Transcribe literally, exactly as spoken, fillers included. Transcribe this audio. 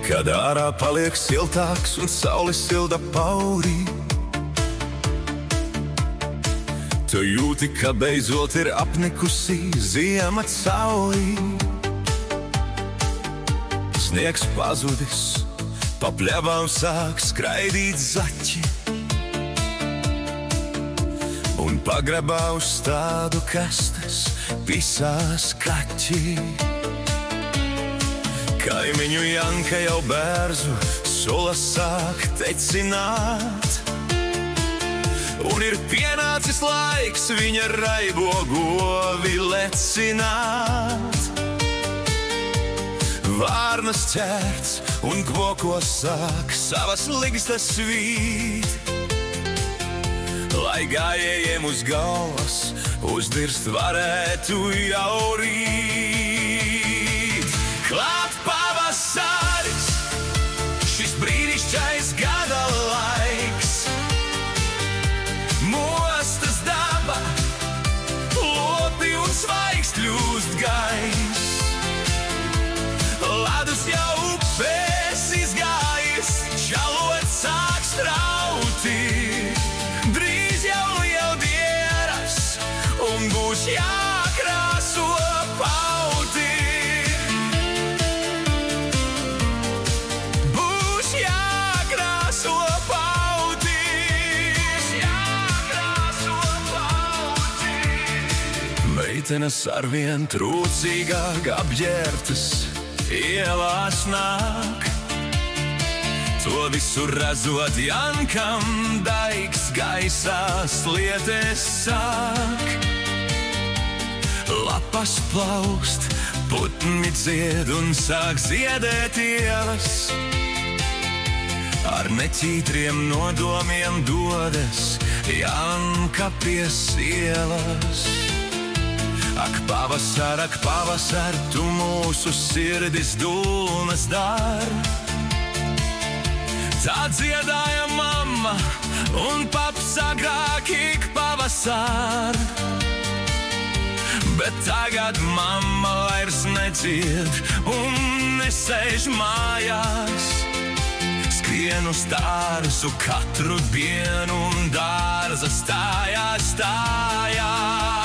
Kad ārā paliek siltāks un saule silda paurī, tu jūti, ka beidzot ir apnikusī ziema caurī. Sniegs pazudis, pa pļavām sāk skraidīt zaķi, un pagrabā uz stādu kastes pisās kaķi. Kaimiņu Janka jau bērzu sulas sāk tecināt, un ir pienācis laiks viņa raibo govi lecināt. Vārnas ķērts un kvokos sāk savas ligstas svīt, lai gājējiem uz galvas uzdirst varētu jau rīt. Klāt pavasaris, šis brīnišķais gada laiks, mostas daba, lopi un svaigs kļūst gaiss. Ladus jau upēs izgājis, čalot sāk strauti, drīz jau lieldieras un būs jākrāso pauti. Būs jākrāso pauti, jākrāso pauti. Meitenes arvien trūcīgāk apģērbtas ielās nāk, to visu redzot Jankam daigs gaisā slieties sāk. Lapas plaust, putni dzied un sāk ziedēt ielas, ar neķītriem nodomiem dodas Janka pie sielas. Ak, pavasar, ak, pavasar, tu mūsu sirdis dūnas dar. Tā dziedāja mamma un paps agrāk ik pavasar. Bet tagad mamma vairs nedzied un nesēž mājās. Skrien uz dārzu katru dienu un dārza stājā stājās.